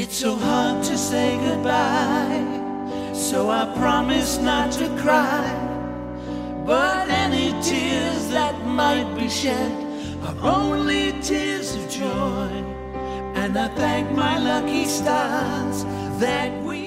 It's so hard to say goodbye, so I promise not to cry. But any tears that might be shed are only tears of joy. And I thank my lucky stars that we